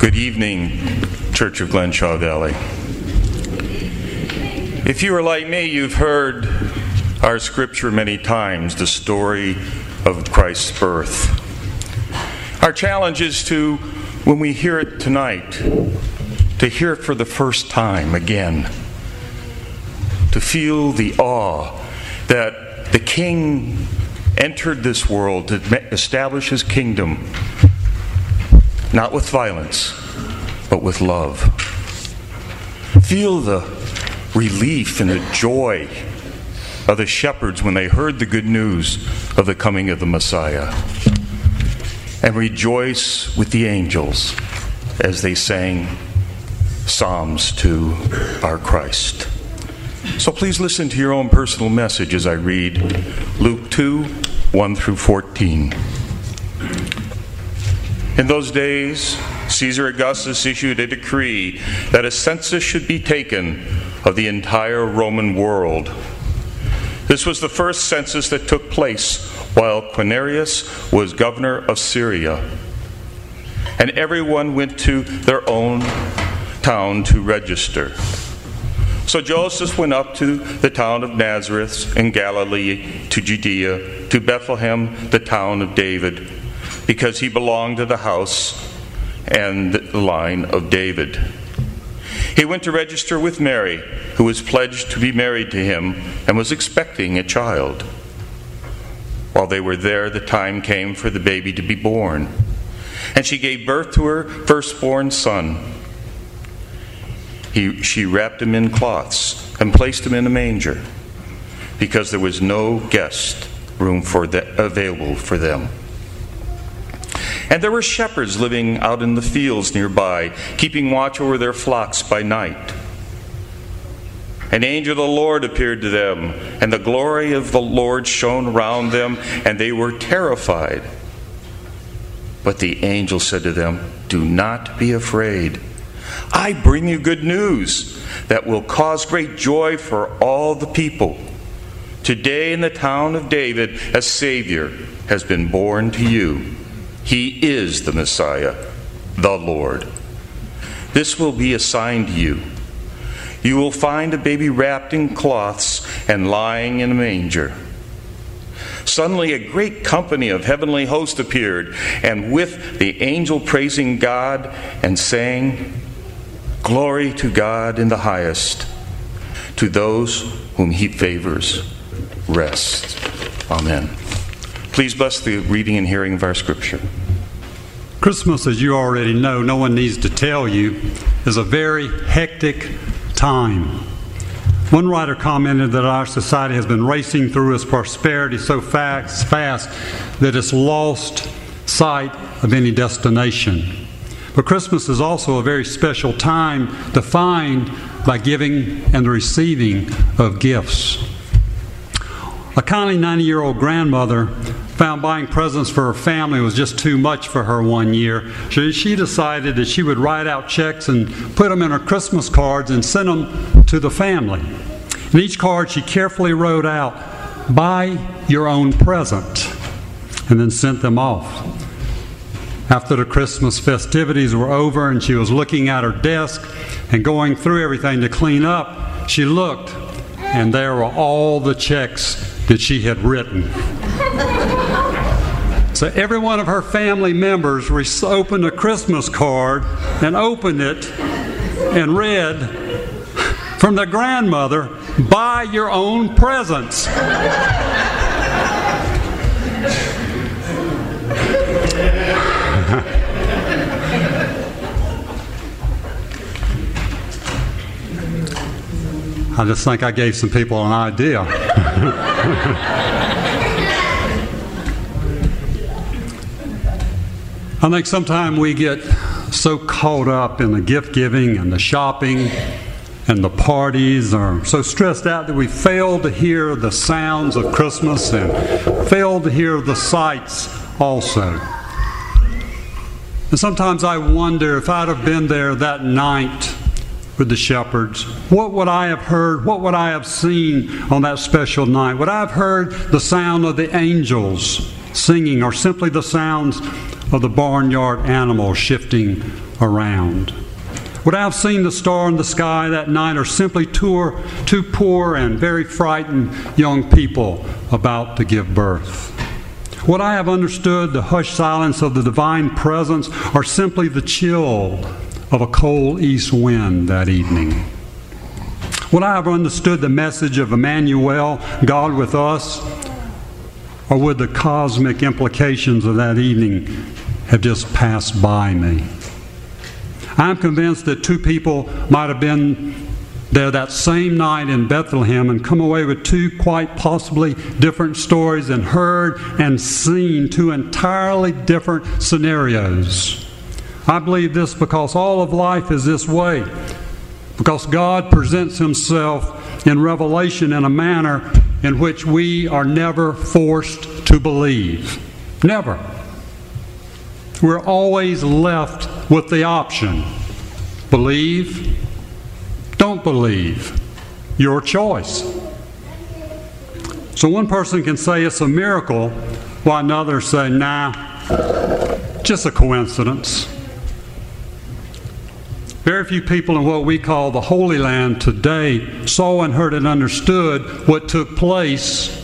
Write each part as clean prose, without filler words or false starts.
Good evening, Church of Glenshaw Valley. If you are like me, you've heard our scripture many times, the story of Christ's birth. Our challenge is to, when we hear it tonight, to hear it for the first time again, to feel the awe that the King entered this world to establish his kingdom, not with violence, but with love. Feel the relief and the joy of the shepherds when they heard the good news of the coming of the Messiah. And rejoice with the angels as they sang psalms to our Christ. So please listen to your own personal message as I read Luke 2, 1 through 14. In those days, Caesar Augustus issued a decree that a census should be taken of the entire Roman world. This was the first census that took place while Quirinius was governor of Syria. And everyone went to their own town to register. So Joseph went up to the town of Nazareth in Galilee, to Judea, to Bethlehem, the town of David, because he belonged to the house and the line of David. He went to register with Mary, who was pledged to be married to him and was expecting a child. While they were there, the time came for the baby to be born, and she gave birth to her firstborn son. She wrapped him in cloths and placed him in a manger, because there was no guest room available for them. And there were shepherds living out in the fields nearby, keeping watch over their flocks by night. An angel of the Lord appeared to them, and the glory of the Lord shone around them, and they were terrified. But the angel said to them, "Do not be afraid. I bring you good news that will cause great joy for all the people. Today in the town of David, a Savior has been born to you. He is the Messiah, the Lord. This will be a sign to you. You will find a baby wrapped in cloths and lying in a manger." Suddenly a great company of heavenly hosts appeared, and with the angel praising God and saying, "Glory to God in the highest, to those whom he favors, rest." Amen. Please bless the reading and hearing of our scripture. Christmas, as you already know, no one needs to tell you, is a very hectic time. One writer commented that our society has been racing through its prosperity so fast that it's lost sight of any destination. But Christmas is also a very special time defined by giving and the receiving of gifts. A kindly 90-year-old grandmother found buying presents for her family was just too much for her one year. So she decided that she would write out checks and put them in her Christmas cards and send them to the family. In each card she carefully wrote out, "Buy your own present," and then sent them off. After the Christmas festivities were over and she was looking at her desk and going through everything to clean up, she looked, and there were all the checks that she had written. So every one of her family members opened a Christmas card and opened it and read from their grandmother, "Buy your own presents." I just think I gave some people an idea. I think sometimes we get so caught up in the gift giving and the shopping and the parties, or so stressed out that we fail to hear the sounds of Christmas and fail to hear the sights also. And sometimes I wonder, if I'd have been there that night with the shepherds, what would I have heard? What would I have seen on that special night? Would I have heard the sound of the angels singing, or simply the sounds of the barnyard animals shifting around? Would I have seen the star in the sky that night, or simply two poor and very frightened young people about to give birth? Would I have understood the hushed silence of the divine presence, or simply the chill of a cold east wind that evening? Would I have understood the message of Emmanuel, God with us, or would the cosmic implications of that evening have just passed by me? I'm convinced that two people might have been there that same night in Bethlehem and come away with two quite possibly different stories, and heard and seen two entirely different scenarios. I believe this because all of life is this way, because God presents Himself in Revelation in a manner in which we are never forced to believe. Never. We're always left with the option: believe, don't believe. Your choice. So one person can say it's a miracle, while another say, nah, just a coincidence. Very few people in what we call the Holy Land today saw and heard and understood what took place,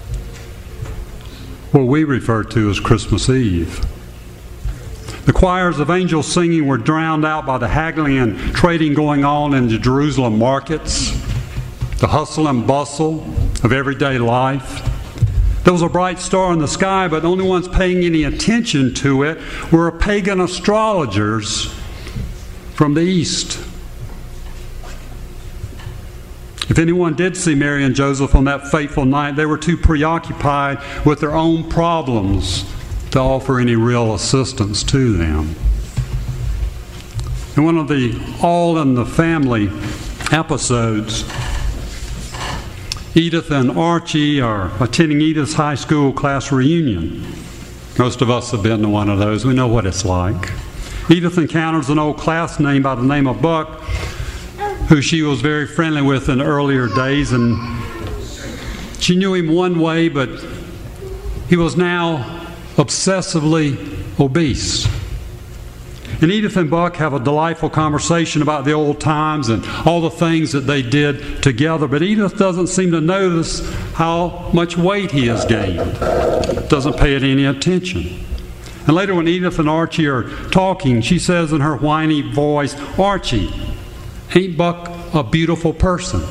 what we refer to as Christmas Eve. The choirs of angels singing were drowned out by the haggling and trading going on in the Jerusalem markets, the hustle and bustle of everyday life. There was a bright star in the sky, but the only ones paying any attention to it were pagan astrologers from the east. If anyone did see Mary and Joseph on that fateful night, they were too preoccupied with their own problems to offer any real assistance to them. In one of the All in the Family episodes, Edith and Archie are attending Edith's high school class reunion. Most of us have been to one of those. We know what it's like. Edith encounters an old classmate by the name of Buck, who she was very friendly with in earlier days, and she knew him one way, but he was now obsessively obese. And Edith and Buck have a delightful conversation about the old times and all the things that they did together, but Edith doesn't seem to notice how much weight he has gained. Doesn't pay it any attention. And later when Edith and Archie are talking, she says in her whiny voice, "Archie, ain't Buck a beautiful person?"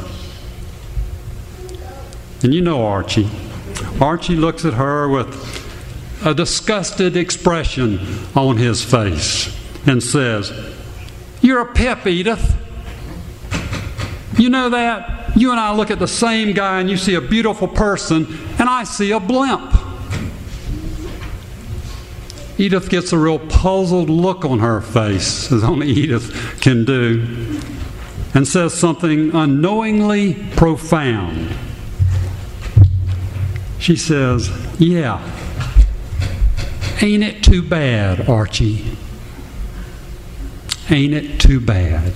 And you know Archie. Archie looks at her with a disgusted expression on his face and says, "You're a pip, Edith. You know that? You and I look at the same guy and you see a beautiful person and I see a blimp." Edith gets a real puzzled look on her face, as only Edith can do, and says something unknowingly profound. She says, "Yeah, ain't it too bad, Archie? Ain't it too bad?"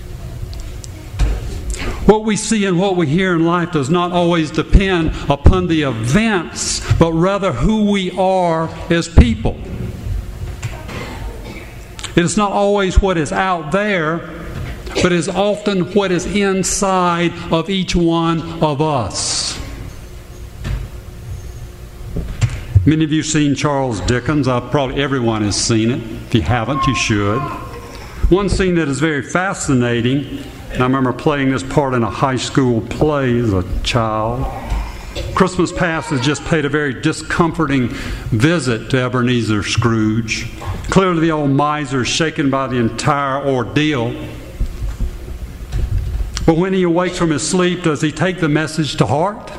What we see and what we hear in life does not always depend upon the events, but rather who we are as people. It is not always what is out there, but is often what is inside of each one of us. Many of you have seen Charles Dickens. Probably everyone has seen it. If you haven't, you should. One scene that is very fascinating, and I remember playing this part in a high school play as a child. Christmas Past has just paid a very discomforting visit to Ebenezer Scrooge. Clearly the old miser is shaken by the entire ordeal. But when he awakes from his sleep, does he take the message to heart?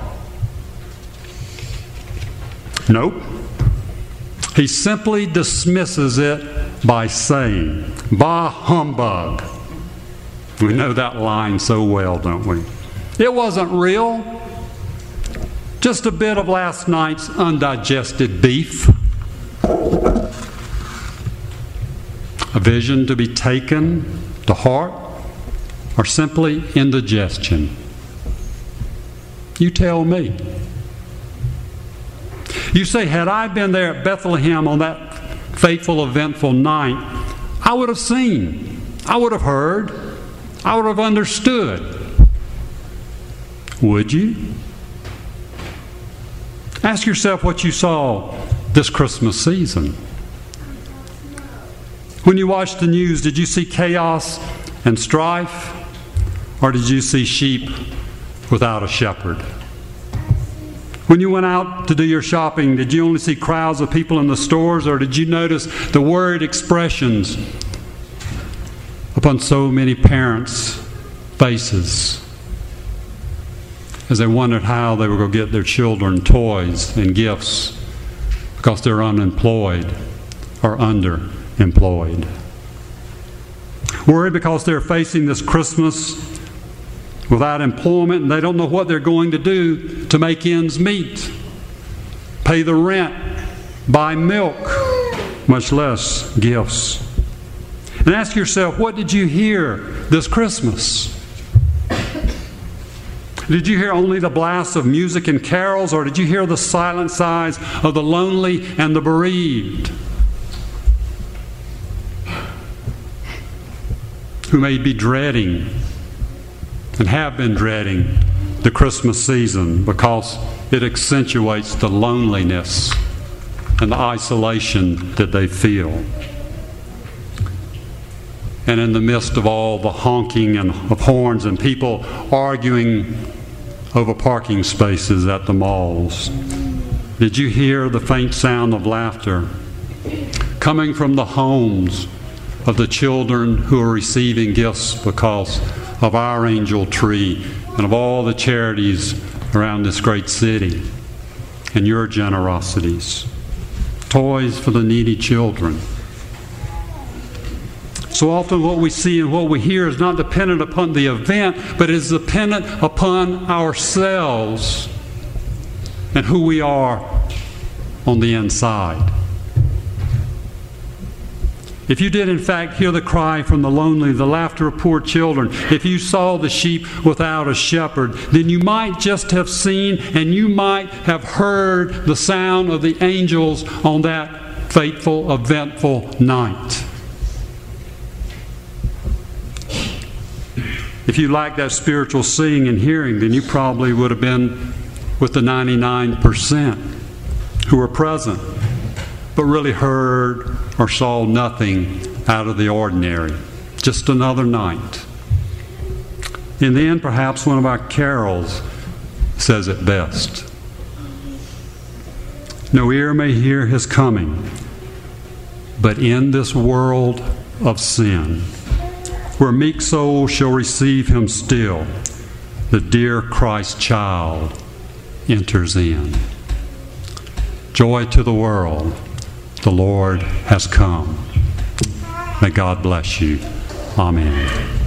Nope. He simply dismisses it by saying, "Bah humbug." We know that line so well, don't we? It wasn't real. Just a bit of last night's undigested beef. A vision to be taken to heart, or simply indigestion? You tell me. You say, had I been there at Bethlehem on that fateful, eventful night, I would have seen, I would have heard, I would have understood. Would you? Ask yourself what you saw this Christmas season. When you watched the news, did you see chaos and strife? Or did you see sheep without a shepherd? When you went out to do your shopping, did you only see crowds of people in the stores, or did you notice the worried expressions upon so many parents' faces as they wondered how they were going to get their children toys and gifts because they're unemployed or underemployed? Worried because they're facing this Christmas without employment, and they don't know what they're going to do to make ends meet, pay the rent, buy milk, much less gifts. And ask yourself, what did you hear this Christmas? Did you hear only the blasts of music and carols, or did you hear the silent sighs of the lonely and the bereaved, who may be dreading and have been dreading the Christmas season because it accentuates the loneliness and the isolation that they feel? And in the midst of all the honking and of horns and people arguing over parking spaces at the malls, did you hear the faint sound of laughter coming from the homes of the children who are receiving gifts because of our angel tree and of all the charities around this great city and your generosities? Toys for the needy children. So often what we see and what we hear is not dependent upon the event, but is dependent upon ourselves and who we are on the inside. If you did in fact hear the cry from the lonely, the laughter of poor children, if you saw the sheep without a shepherd, then you might just have seen and you might have heard the sound of the angels on that fateful, eventful night. If you lacked that spiritual seeing and hearing, then you probably would have been with the 99% who were present, but really heard or saw nothing out of the ordinary. Just another night. In the end, perhaps one of our carols says it best. No ear may hear his coming, but in this world of sin, where meek souls shall receive him still, the dear Christ child enters in. Joy to the world, the Lord has come. May God bless you. Amen.